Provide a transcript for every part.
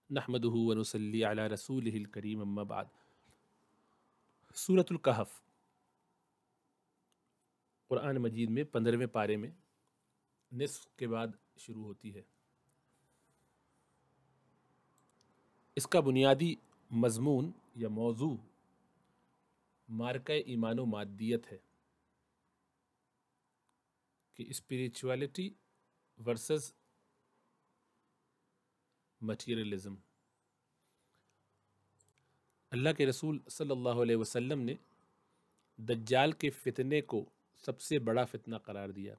نحمدہ ونصلی علی رسولہ الکریم اما بعد۔ سورۃ الکہف قرآن مجید میں 15ویں پارے میں نصف کے بعد شروع ہوتی ہے۔ اس کا بنیادی مضمون یا موضوع مارکہ ایمان و مادیت ہے کہ اسپریچولیٹی ورسز مٹیریلزم۔ اللہ کے رسول صلی اللہ علیہ وسلم نے دجال کے فتنے کو سب سے بڑا فتنہ قرار دیا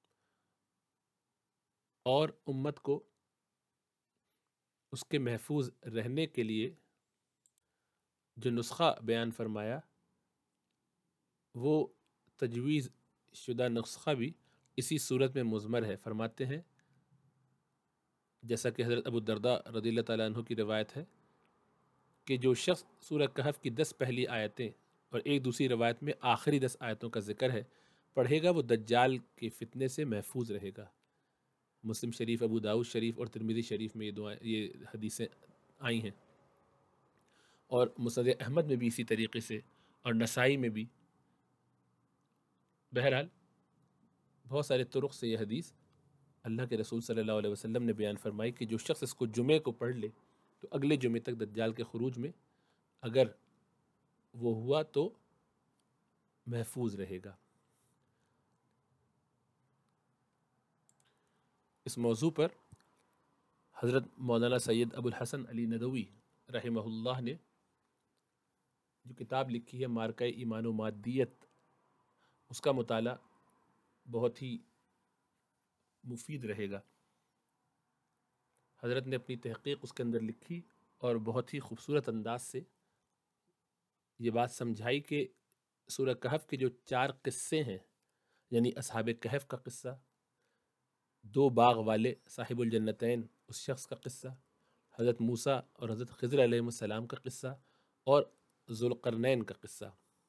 اور امت کو اس کے محفوظ رہنے کے لیے جو نسخہ بیان فرمایا وہ تجویز شدہ نسخہ بھی اسی صورت میں مضمر ہے۔ فرماتے ہیں جیسا کہ حضرت ابو الدرداء رضی اللہ تعالیٰ عنہ کی روایت ہے کہ جو شخص سورہ کہف کی 10 پہلی آیتیں اور ایک دوسری روایت میں آخری 10 آیتوں کا ذکر ہے پڑھے گا وہ دجال کے فتنے سے محفوظ رہے گا۔ مسلم شریف، ابو داؤد شریف اور ترمذی شریف میں یہ حدیثیں آئی ہیں، اور مسند احمد میں بھی اسی طریقے سے، اور نسائی میں بھی۔ بہرحال بہت سارے طرق سے یہ حدیث اللہ کے رسول صلی اللہ علیہ وسلم نے بیان فرمائی کہ جو شخص اس کو جمعے کو پڑھ لے تو اگلے جمعے تک دجال کے خروج میں اگر وہ ہوا تو محفوظ رہے گا۔ اس موضوع پر حضرت مولانا سید ابو الحسن علی ندوی رحمہ اللہ نے جو کتاب لکھی ہے مارکہ ایمان و مادیت، اس کا مطالعہ بہت ہی مفید رہے گا۔ حضرت نے اپنی تحقیق اس کے اندر لکھی اور بہت ہی خوبصورت انداز سے یہ بات سمجھائی کہ سورہ کہف کے جو 4 قصے ہیں، یعنی اصحاب کہف کا قصہ، 2 باغ والے صاحب الجنتین اس شخص کا قصہ، حضرت موسیٰ اور حضرت خضر علیہ السلام کا قصہ، اور ذوالقرنین کا قصہ،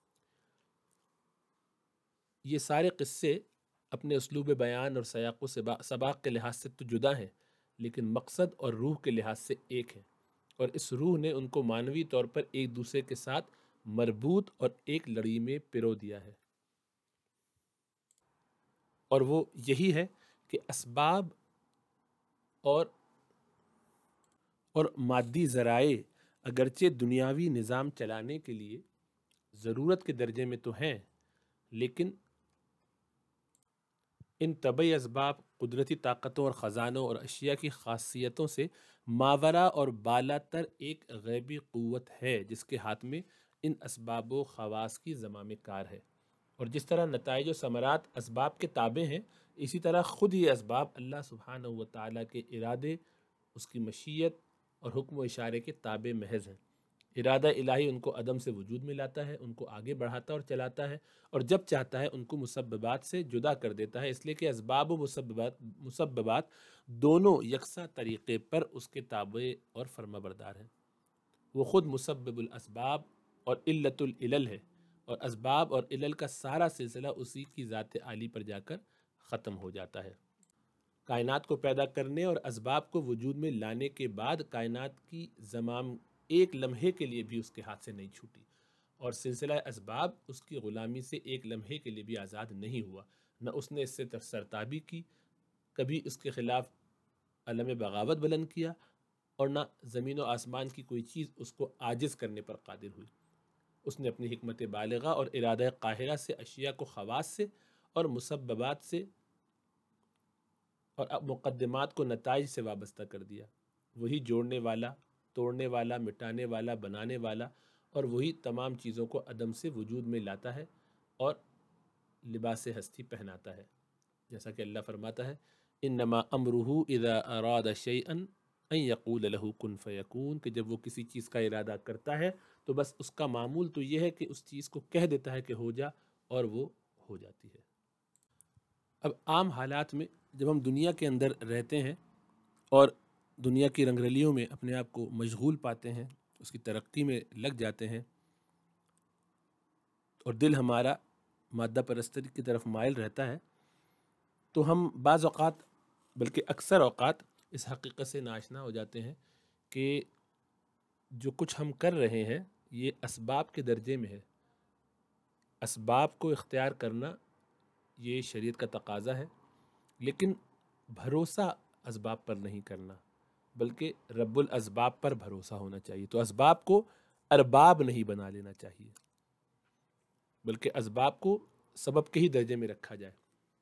یہ سارے قصے اپنے اسلوب بیان اور سیاق و سباق کے لحاظ سے تو جدا ہیں لیکن مقصد اور روح کے لحاظ سے ایک ہیں، اور اس روح نے ان کو معنوی طور پر ایک دوسرے کے ساتھ مربوط اور ایک لڑی میں پرو دیا ہے، اور وہ یہی ہے کہ اسباب اور مادی ذرائع اگرچہ دنیاوی نظام چلانے کے لیے ضرورت کے درجے میں تو ہیں، لیکن ان طبعی اسباب قدرتی طاقتوں اور خزانوں اور اشیاء کی خاصیتوں سے ماورا اور بالا تر ایک غیبی قوت ہے جس کے ہاتھ میں ان اسباب و خواص کی زمام کار ہے، اور جس طرح نتائج و ثمرات اسباب کے تابع ہیں اسی طرح خود یہ اسباب اللہ سبحانہ و تعالیٰ کے ارادے، اس کی مشیت اور حکم و اشارے کے تابع محض ہیں۔ ارادہ الہی ان کو عدم سے وجود میں لاتا ہے، ان کو آگے بڑھاتا اور چلاتا ہے، اور جب چاہتا ہے ان کو مسببات سے جدا کر دیتا ہے، اس لیے کہ اسباب و مسببات دونوں یکساں طریقے پر اس کے تابع اور فرما بردار ہیں۔ وہ خود مسبب الاسباب اور علت العلل ہے، اور اسباب اور علل کا سارا سلسلہ اسی کی ذات عالی پر جا کر ختم ہو جاتا ہے۔ کائنات کو پیدا کرنے اور اسباب کو وجود میں لانے کے بعد کائنات کی زمام ایک لمحے کے لیے بھی اس کے ہاتھ سے نہیں چھوٹی، اور سلسلہ اسباب اس کی غلامی سے ایک لمحے کے لیے بھی آزاد نہیں ہوا، نہ اس نے اس سے سرتابی کی، کبھی اس کے خلاف علم بغاوت بلند کیا، اور نہ زمین و آسمان کی کوئی چیز اس کو عاجز کرنے پر قادر ہوئی۔ اس نے اپنی حکمت بالغہ اور ارادہ قاہرہ سے اشیاء کو خواص سے اور مسببات سے اور مقدمات کو نتائج سے وابستہ کر دیا۔ وہی جوڑنے والا، توڑنے والا، مٹانے والا، بنانے والا، اور وہی تمام چیزوں کو عدم سے وجود میں لاتا ہے اور لباس ہستی پہناتا ہے، جیسا کہ اللہ فرماتا ہے انما امرہ اذا اراد شیئا ان یقول له کن فیکون، کہ جب وہ کسی چیز کا ارادہ کرتا ہے تو بس اس کا معمول تو یہ ہے کہ اس چیز کو کہہ دیتا ہے کہ ہو جا، اور وہ ہو جاتی ہے۔ اب عام حالات میں جب ہم دنیا کے اندر رہتے ہیں اور دنیا کی رنگرلیوں میں اپنے آپ کو مشغول پاتے ہیں، اس کی ترقی میں لگ جاتے ہیں، اور دل ہمارا مادہ پرستی کی طرف مائل رہتا ہے، تو ہم بعض اوقات بلکہ اکثر اوقات اس حقیقت سے ناآشنا ہو جاتے ہیں کہ جو کچھ ہم کر رہے ہیں یہ اسباب کے درجے میں ہے. اسباب کو اختیار کرنا یہ شریعت کا تقاضا ہے، لیکن بھروسہ اسباب پر نہیں کرنا بلکہ رب الاسباب پر بھروسہ ہونا چاہیے. تو اسباب کو ارباب نہیں بنا لینا چاہیے بلکہ اسباب کو سبب کے ہی درجے میں رکھا جائے،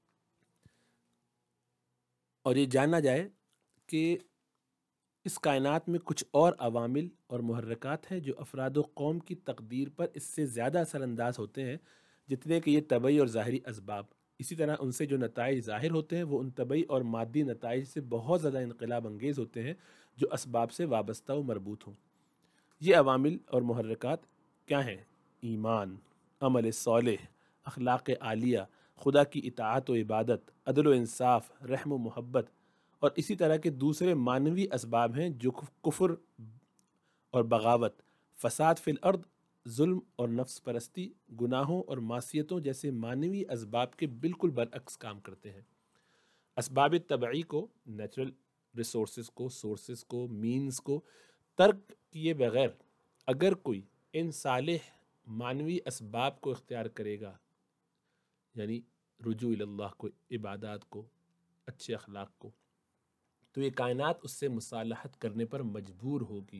اور یہ جانا جائے کہ اس کائنات میں کچھ اور عوامل اور محرکات ہیں جو افراد و قوم کی تقدیر پر اس سے زیادہ اثر انداز ہوتے ہیں جتنے کہ یہ طبعی اور ظاہری اسباب. اسی طرح ان سے جو نتائج ظاہر ہوتے ہیں وہ ان طبعی اور مادی نتائج سے بہت زیادہ انقلاب انگیز ہوتے ہیں جو اسباب سے وابستہ و مربوط ہوں. یہ عوامل اور محرکات کیا ہیں؟ ایمان، عمل صالح، اخلاق عالیہ، خدا کی اطاعت و عبادت، عدل و انصاف، رحم و محبت، اور اسی طرح کے دوسرے معنوی اسباب ہیں جو کفر اور بغاوت، فساد فی الارض، ظلم اور نفس پرستی، گناہوں اور معصیتوں جیسے معنوی اسباب کے بالکل برعکس کام کرتے ہیں. اسباب طبعی کو، نیچرل ریسورسز کو، سورسز کو، مینز کو ترک کیے بغیر اگر کوئی ان صالح معنوی اسباب کو اختیار کرے گا، یعنی رجوع اللہ کو، عبادات کو، اچھے اخلاق کو، تو یہ کائنات اس سے مصالحت کرنے پر مجبور ہوگی.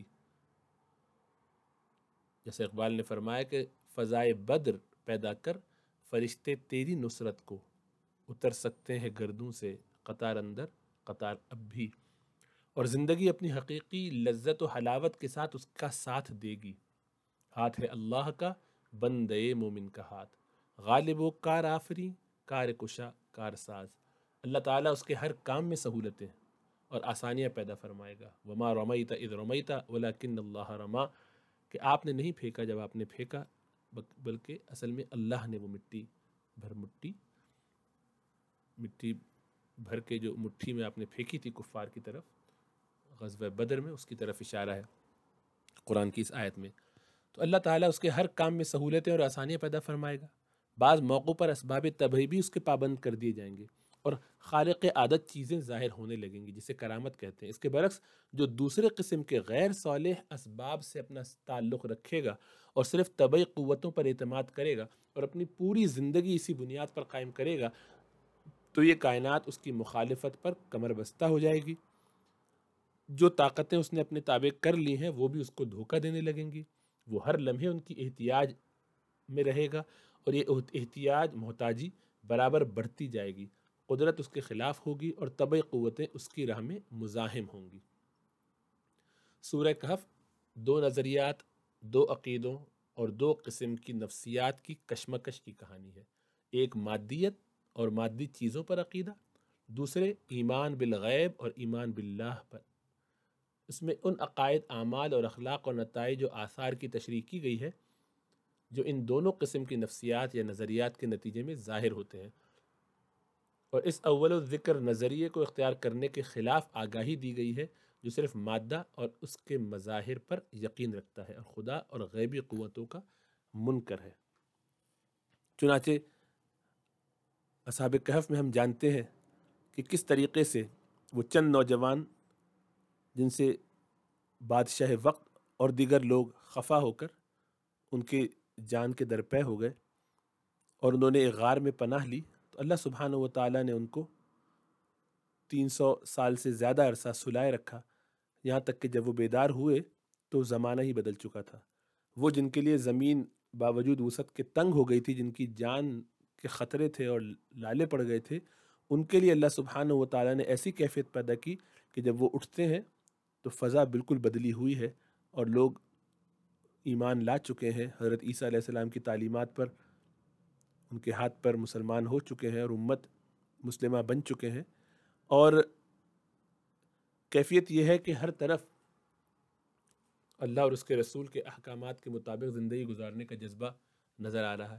جیسے اقبال نے فرمایا کہ فضائے بدر پیدا کر فرشتے تیری نصرت کو، اتر سکتے ہیں گردوں سے قطار اندر قطار اب بھی، اور زندگی اپنی حقیقی لذت و حلاوت کے ساتھ اس کا ساتھ دے گی. ہاتھ ہے اللہ کا، بندے مومن کا ہاتھ، غالب و کار آفری، کار کشا کار ساز. اللہ تعالیٰ اس کے ہر کام میں سہولتیں اور آسانیاں پیدا فرمائے گا. وما رمیت اذ رمیت ولکن اللہ رما، کہ آپ نے نہیں پھینکا جب آپ نے پھینکا، بلکہ اصل میں اللہ نے وہ مٹی بھر کے جو مٹھی میں آپ نے پھینکی تھی کفار کی طرف غزوہ بدر میں، اس کی طرف اشارہ ہے قرآن کی اس آیت میں. تو اللہ تعالیٰ اس کے ہر کام میں سہولتیں اور آسانیاں پیدا فرمائے گا. بعض موقعوں پر اسباب طبعی بھی اس کے پابند کر دیے جائیں گے اور خارق عادت چیزیں ظاہر ہونے لگیں گی جسے کرامت کہتے ہیں. اس کے برعکس جو دوسرے قسم کے غیر صالح اسباب سے اپنا تعلق رکھے گا اور صرف طبعی قوتوں پر اعتماد کرے گا اور اپنی پوری زندگی اسی بنیاد پر قائم کرے گا، تو یہ کائنات اس کی مخالفت پر کمر بستہ ہو جائے گی. جو طاقتیں اس نے اپنے تابع کر لی ہیں وہ بھی اس کو دھوکہ دینے لگیں گی. وہ ہر لمحے ان کی احتیاج میں رہے گا اور یہ احتیاج محتاجی برابر بڑھتی جائے گی. قدرت اس کے خلاف ہوگی اور طبعی قوتیں اس کی راہ میں مزاحم ہوں گی. سورہ کہف دو نظریات، دو عقیدوں اور دو قسم کی نفسیات کی کشمکش کی کہانی ہے. ایک مادیت اور مادی چیزوں پر عقیدہ، دوسرے ایمان بالغیب اور ایمان باللہ پر. اس میں ان عقائد، اعمال اور اخلاق اور نتائج و آثار کی تشریح کی گئی ہے جو ان دونوں قسم کی نفسیات یا نظریات کے نتیجے میں ظاہر ہوتے ہیں، اور اس اول الذکر نظریے کو اختیار کرنے کے خلاف آگاہی دی گئی ہے جو صرف مادہ اور اس کے مظاہر پر یقین رکھتا ہے اور خدا اور غیبی قوتوں کا منکر ہے. چنانچہ اصحاب کہف میں ہم جانتے ہیں کہ کس طریقے سے وہ چند نوجوان جن سے بادشاہ وقت اور دیگر لوگ خفا ہو کر ان کے جان کے درپے ہو گئے اور انہوں نے ایک غار میں پناہ لی، تو اللہ سبحانہ و تعالیٰ نے ان کو 300 سال سے زیادہ عرصہ سلائے رکھا، یہاں تک کہ جب وہ بیدار ہوئے تو زمانہ ہی بدل چکا تھا. وہ جن کے لیے زمین باوجود وسعت کے تنگ ہو گئی تھی، جن کی جان کے خطرے تھے اور لالے پڑ گئے تھے، ان کے لیے اللہ سبحانہ و تعالیٰ نے ایسی کیفیت پیدا کی کہ جب وہ اٹھتے ہیں تو فضا بالکل بدلی ہوئی ہے اور لوگ ایمان لا چکے ہیں حضرت عیسیٰ علیہ السلام کی تعلیمات پر، ان کے ہاتھ پر مسلمان ہو چکے ہیں اور امت مسلمہ بن چکے ہیں. اور کیفیت یہ ہے کہ ہر طرف اللہ اور اس کے رسول کے احکامات کے مطابق زندگی گزارنے کا جذبہ نظر آ رہا ہے.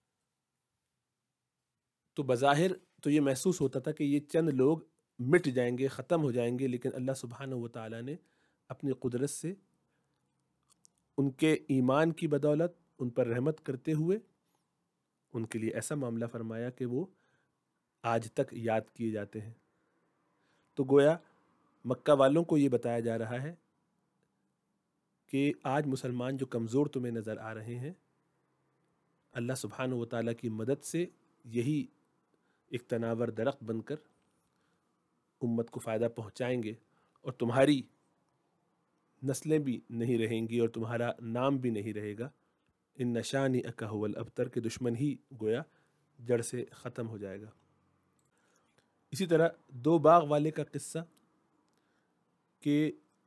تو بظاہر تو یہ محسوس ہوتا تھا کہ یہ چند لوگ مٹ جائیں گے، ختم ہو جائیں گے، لیکن اللہ سبحانہ و تعالیٰ نے اپنی قدرت سے ان کے ایمان کی بدولت ان پر رحمت کرتے ہوئے ان کے لیے ایسا معاملہ فرمایا کہ وہ آج تک یاد کیے جاتے ہیں. تو گویا مکہ والوں کو یہ بتایا جا رہا ہے کہ آج مسلمان جو کمزور تمہیں نظر آ رہے ہیں، اللہ سبحانہ و تعالیٰ کی مدد سے یہی ایک تناور درخت بن کر امت کو فائدہ پہنچائیں گے، اور تمہاری نسلیں بھی نہیں رہیں گی اور تمہارا نام بھی نہیں رہے گا۔ ان نشانی اکہ الابتر کے دشمن ہی گویا جڑ سے ختم ہو جائے گا۔ اسی طرح دو باغ والے کا قصہ کہ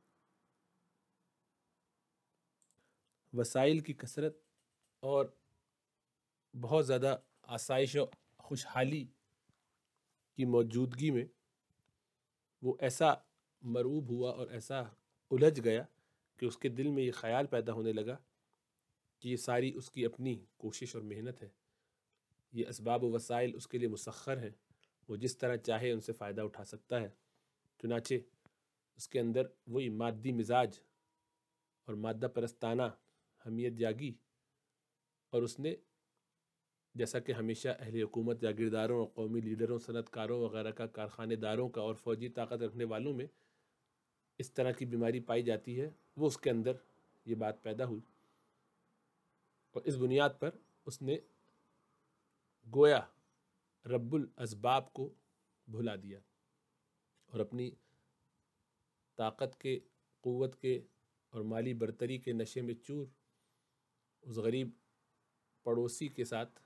وسائل کی کثرت اور بہت زیادہ آسائش و خوشحالی کی موجودگی میں وہ ایسا مرعوب ہوا اور ایسا الجھ گیا کہ اس کے دل میں یہ خیال پیدا ہونے لگا کہ یہ ساری اس کی اپنی کوشش اور محنت ہے، یہ اسباب و وسائل اس کے لیے مسخر ہیں، وہ جس طرح چاہے ان سے فائدہ اٹھا سکتا ہے۔ چنانچہ اس کے اندر وہی مادی مزاج اور مادہ پرستانہ حمیت جاگی، اور اس نے جیسا کہ ہمیشہ اہل حکومت جاگیرداروں اور قومی لیڈروں، صنعت کاروں وغیرہ کا، کارخانے داروں کا اور فوجی طاقت رکھنے والوں میں اس طرح کی بیماری پائی جاتی ہے، وہ اس کے اندر یہ بات پیدا ہوئی، اور اس بنیاد پر اس نے گویا رب الاسباب کو بھلا دیا اور اپنی طاقت کے، قوت کے اور مالی برتری کے نشے میں چور اس غریب پڑوسی کے ساتھ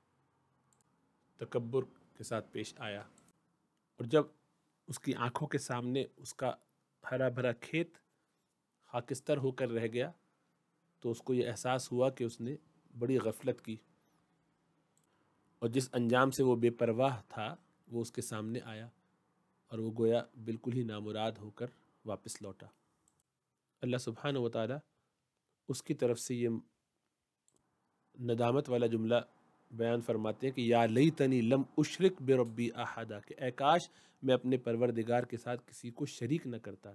تکبر کے ساتھ پیش آیا، اور جب اس کی آنکھوں کے سامنے اس کا ہرا بھرا کھیت خاکستر ہو کر رہ گیا تو اس کو یہ احساس ہوا کہ اس نے بڑی غفلت کی، اور جس انجام سے وہ بے پرواہ تھا وہ اس کے سامنے آیا، اور وہ گویا بالکل ہی نامراد ہو کر واپس لوٹا۔ اللہ سبحانہ و تعالیٰ اس کی طرف سے یہ ندامت والا جملہ بیان فرماتے ہیں کہ یا لیتنی لم اشرک بربی احدا، کہ اے کاش میں اپنے پروردگار کے ساتھ کسی کو شریک نہ کرتا۔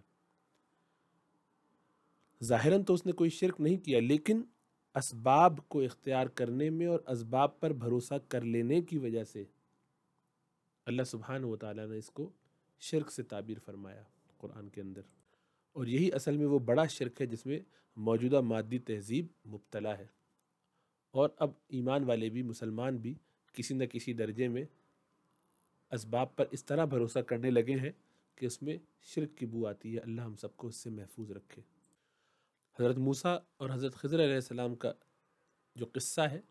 ظاہراً تو اس نے کوئی شرک نہیں کیا، لیکن اسباب کو اختیار کرنے میں اور اسباب پر بھروسہ کر لینے کی وجہ سے اللہ سبحانہ و تعالیٰ نے اس کو شرک سے تعبیر فرمایا قرآن کے اندر، اور یہی اصل میں وہ بڑا شرک ہے جس میں موجودہ مادی تہذیب مبتلا ہے، اور اب ایمان والے بھی، مسلمان بھی کسی نہ کسی درجے میں اسباب پر اس طرح بھروسہ کرنے لگے ہیں کہ اس میں شرک کی بو آتی ہے۔ اللہ ہم سب کو اس سے محفوظ رکھے۔ حضرت موسیٰ اور حضرت خضر علیہ السلام کا جو قصہ ہے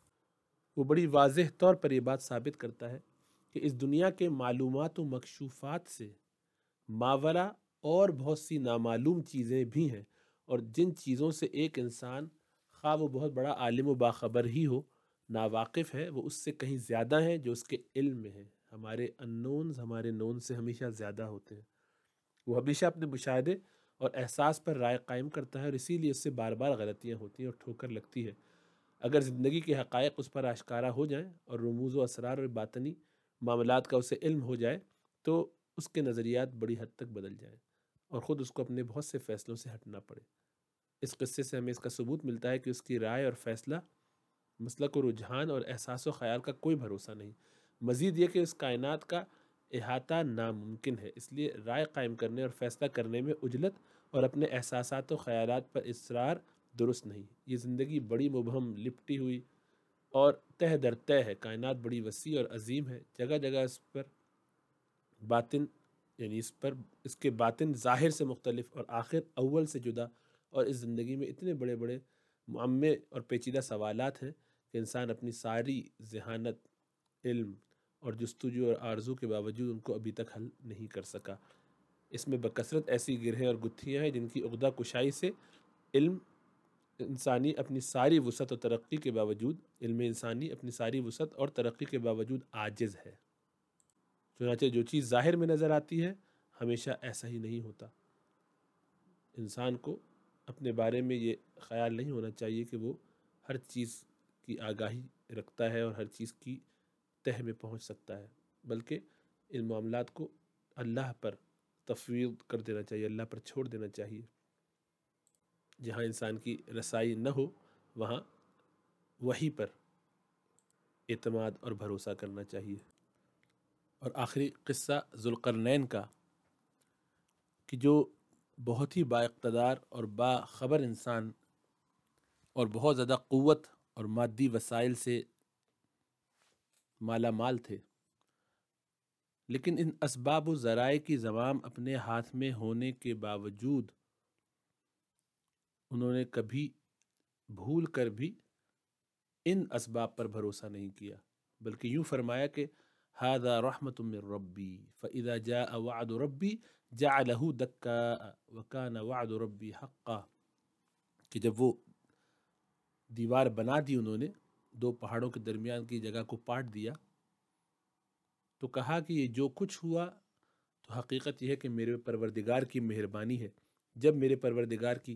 وہ بڑی واضح طور پر یہ بات ثابت کرتا ہے کہ اس دنیا کے معلومات و مکشوفات سے ماورا اور بہت سی نامعلوم چیزیں بھی ہیں، اور جن چیزوں سے ایک انسان خواہ وہ بہت بڑا عالم و باخبر ہی ہو، ناواقف ہے، وہ اس سے کہیں زیادہ ہیں جو اس کے علم میں ہیں۔ ہمارے اننونز ہمارے نون سے ہمیشہ زیادہ ہوتے ہیں۔ وہ ہمیشہ اپنے مشاہدے اور احساس پر رائے قائم کرتا ہے، اور اسی لیے اس سے بار بار غلطیاں ہوتی ہیں اور ٹھوکر لگتی ہے۔ اگر زندگی کے حقائق اس پر آشکارا ہو جائیں اور رموز و اسرار اور باطنی معاملات کا اسے علم ہو جائے تو اس کے نظریات بڑی حد تک بدل جائیں اور خود اس کو اپنے بہت سے فیصلوں سے ہٹنا پڑے۔ اس قصے سے ہمیں اس کا ثبوت ملتا ہے کہ اس کی رائے اور فیصلہ، مسلک و رجحان اور احساس و خیال کا کوئی بھروسہ نہیں، مزید یہ کہ اس کائنات کا احاطہ ناممکن ہے، اس لیے رائے قائم کرنے اور فیصلہ کرنے میں عجلت اور اپنے احساسات و خیالات پر اصرار درست نہیں۔ یہ زندگی بڑی مبہم، لپٹی ہوئی اور تہ در تہ ہے۔ کائنات بڑی وسیع اور عظیم ہے، جگہ جگہ اس پر باطن، یعنی اس کے باطن ظاہر سے مختلف اور آخر اول سے جدا، اور اس زندگی میں اتنے بڑے بڑے معمے اور پیچیدہ سوالات ہیں کہ انسان اپنی ساری ذہانت، علم اور جستجو اور آرزو کے باوجود ان کو ابھی تک حل نہیں کر سکا۔ اس میں بکثرت ایسی گرہیں اور گتھیاں ہیں جن کی عقدہ کشائی سے علم انسانی اپنی ساری وسعت اور ترقی کے باوجود عاجز ہے۔ چنانچہ جو چیز ظاہر میں نظر آتی ہے ہمیشہ ایسا ہی نہیں ہوتا۔ انسان کو اپنے بارے میں یہ خیال نہیں ہونا چاہیے کہ وہ ہر چیز کی آگاہی رکھتا ہے اور ہر چیز کی تہ میں پہنچ سکتا ہے، بلکہ ان معاملات کو اللہ پر تفویض کر دینا چاہیے، اللہ پر چھوڑ دینا چاہیے۔ جہاں انسان کی رسائی نہ ہو وہاں وحی پر اعتماد اور بھروسہ کرنا چاہیے۔ اور آخری قصہ ذوالقرنین کا، کہ جو بہت ہی بااقتدار اور باخبر انسان اور بہت زیادہ قوت اور مادی وسائل سے مالا مال تھے، لیکن ان اسباب و ذرائع کی زمام اپنے ہاتھ میں ہونے کے باوجود انہوں نے کبھی بھول کر بھی ان اسباب پر بھروسہ نہیں کیا، بلکہ یوں فرمایا کہ ھذا رحمت من ربی فاذا جاء وعد ربی جعلہ دکاء وکان وعد ربی حقا، کہ جب وہ دیوار بنا دی انہوں نے، دو پہاڑوں کے درمیان کی جگہ کو پاٹ دیا، تو کہا کہ یہ جو کچھ ہوا تو حقیقت یہ ہے کہ میرے پروردگار کی مہربانی ہے، جب میرے پروردگار کی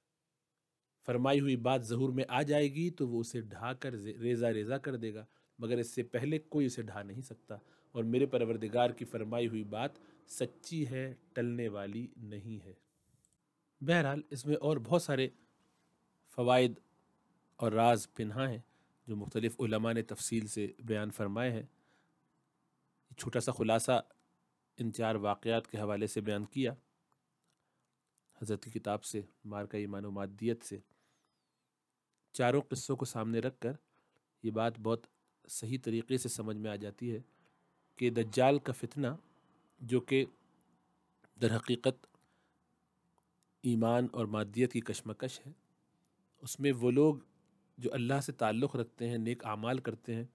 فرمائی ہوئی بات ظہور میں آ جائے گی تو وہ اسے ڈھا کر ریزہ ریزہ کر دے گا، مگر اس سے پہلے کوئی اسے ڈھا نہیں سکتا، اور میرے پروردگار کی فرمائی ہوئی بات سچی ہے، ٹلنے والی نہیں ہے۔ بہرحال اس میں اور بہت سارے فوائد اور راز پنہاں ہیں جو مختلف علماء نے تفصیل سے بیان فرمائے ہیں۔ چھوٹا سا خلاصہ ان 4 واقعات کے حوالے سے بیان کیا حضرت کی کتاب سے، مارکہ ایمان و مادیت سے۔ چاروں قصوں کو سامنے رکھ کر یہ بات بہت صحیح طریقے سے سمجھ میں آ جاتی ہے کہ دجال کا فتنہ، جو کہ در حقیقت ایمان اور مادیت کی کشمکش ہے، اس میں وہ لوگ جو اللہ سے تعلق رکھتے ہیں، نیک اعمال کرتے ہیں،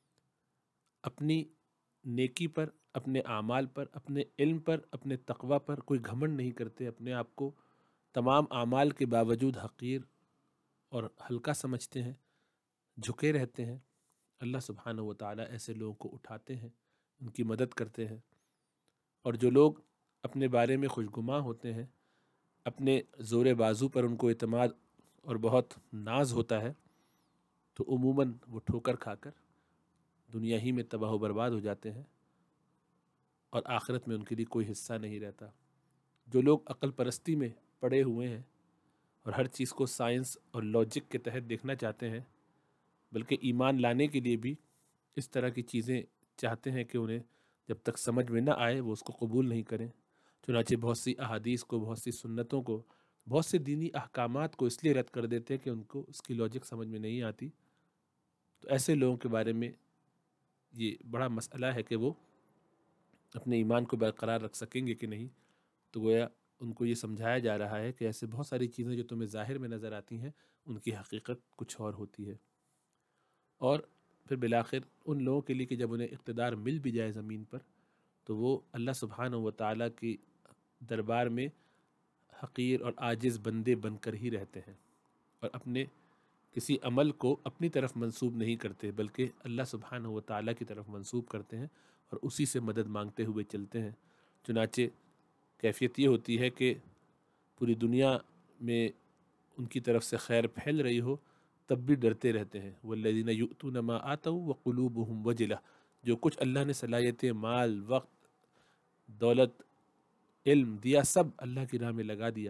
اپنی نیکی پر، اپنے اعمال پر، اپنے علم پر، اپنے تقوی پر کوئی گھمنڈ نہیں کرتے، اپنے آپ کو تمام اعمال کے باوجود حقیر اور ہلکا سمجھتے ہیں، جھکے رہتے ہیں، اللہ سبحانہ و تعالیٰ ایسے لوگوں کو اٹھاتے ہیں، ان کی مدد کرتے ہیں۔ اور جو لوگ اپنے بارے میں خوشگماں ہوتے ہیں، اپنے زور بازو پر ان کو اعتماد اور بہت ناز ہوتا ہے، تو عموماً وہ ٹھوکر کھا کر دنیا ہی میں تباہ و برباد ہو جاتے ہیں، اور آخرت میں ان کے لیے کوئی حصہ نہیں رہتا۔ جو لوگ عقل پرستی میں پڑے ہوئے ہیں اور ہر چیز کو سائنس اور لاجک کے تحت دیکھنا چاہتے ہیں، بلکہ ایمان لانے کے لیے بھی اس طرح کی چیزیں چاہتے ہیں کہ انہیں جب تک سمجھ میں نہ آئے وہ اس کو قبول نہیں کریں، چنانچہ بہت سی احادیث کو، بہت سی سنتوں کو، بہت سے دینی احکامات کو اس لیے رد کر دیتے ہیں کہ ان کو اس کی لاجک سمجھ میں نہیں آتی۔ تو ایسے لوگوں کے بارے میں یہ بڑا مسئلہ ہے کہ وہ اپنے ایمان کو برقرار رکھ سکیں گے کہ نہیں۔ تو گویا ان کو یہ سمجھایا جا رہا ہے کہ ایسے بہت ساری چیزیں جو تمہیں ظاہر میں نظر آتی ہیں، ان کی حقیقت کچھ اور ہوتی ہے۔ اور پھر بالآخر ان لوگوں کے لیے کہ جب انہیں اقتدار مل بھی جائے زمین پر، تو وہ اللہ سبحانہ و تعالیٰ کی دربار میں حقیر اور عاجز بندے بن کر ہی رہتے ہیں، اور اپنے کسی عمل کو اپنی طرف منسوب نہیں کرتے، بلکہ اللہ سبحانہ و تعالیٰ کی طرف منسوب کرتے ہیں اور اسی سے مدد مانگتے ہوئے چلتے ہیں۔ چنانچہ کیفیت یہ ہوتی ہے کہ پوری دنیا میں ان کی طرف سے خیر پھیل رہی ہو، تب بھی ڈرتے رہتے ہیں۔ والذین یؤتون ما آتوا وقلوبهم وجلہ، جو کچھ اللہ نے صلاحیتیں، مال، وقت، دولت، علم دیا، سب اللہ کی راہ میں لگا دیا،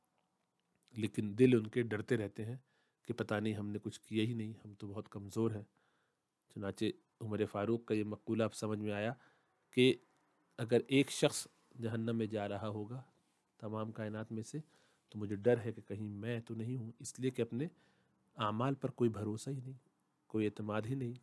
لیکن دل ان کے ڈرتے رہتے ہیں کہ پتہ نہیں ہم نے کچھ کیا ہی نہیں، ہم تو بہت کمزور ہیں۔ چنانچہ عمر فاروق کا یہ مقولہ اب سمجھ میں آیا کہ اگر ایک شخص جہنم میں جا رہا ہوگا تمام کائنات میں سے، تو مجھے ڈر ہے کہ کہیں میں تو نہیں ہوں، اس لیے کہ اپنے اعمال پر کوئی بھروسہ ہی نہیں، کوئی اعتماد ہی نہیں،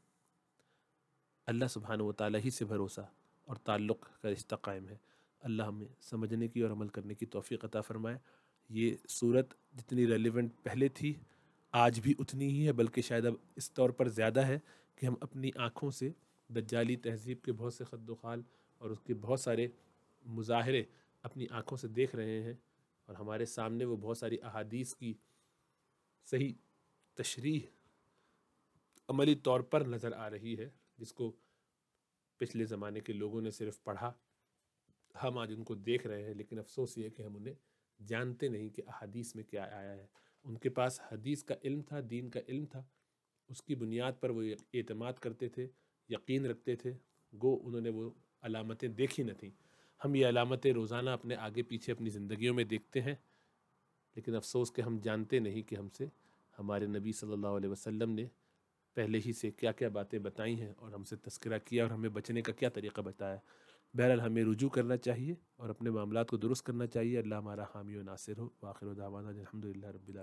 اللہ سبحانہ و تعالیٰ ہی سے بھروسہ اور تعلق کا رشتہ قائم ہے۔ اللہ ہمیں سمجھنے کی اور عمل کرنے کی توفیق عطا فرمائے۔ یہ صورت جتنی ریلیونٹ پہلے تھی، آج بھی اتنی ہی ہے، بلکہ شاید اب اس طور پر زیادہ ہے کہ ہم اپنی آنکھوں سے دجالی تہذیب کے بہت سے خد و خال اور اس کے بہت سارے مظاہرے اپنی آنکھوں سے دیکھ رہے ہیں، اور ہمارے سامنے وہ بہت ساری احادیث کی صحیح تشریح عملی طور پر نظر آ رہی ہے، جس کو پچھلے زمانے کے لوگوں نے صرف پڑھا، ہم آج ان کو دیکھ رہے ہیں، لیکن افسوس یہ ہے کہ ہم انہیں جانتے نہیں کہ احادیث میں کیا آیا ہے۔ ان کے پاس حدیث کا علم تھا، دین کا علم تھا، اس کی بنیاد پر وہ اعتماد کرتے تھے، یقین رکھتے تھے، گو انہوں نے وہ علامتیں دیکھی نہ تھیں۔ ہم یہ علامتیں روزانہ اپنے آگے پیچھے اپنی زندگیوں میں دیکھتے ہیں، لیکن افسوس کہ ہم جانتے نہیں کہ ہم سے ہمارے نبی صلی اللہ علیہ وسلم نے پہلے ہی سے کیا کیا باتیں بتائی ہیں، اور ہم سے تذکرہ کیا، اور ہمیں بچنے کا کیا طریقہ بتایا۔ بہرحال ہمیں رجوع کرنا چاہیے اور اپنے معاملات کو درست کرنا چاہیے. اللہ ہمارا حامی و ناصر ہو. وآخر دعوانا الحمد للہ رب العالمین.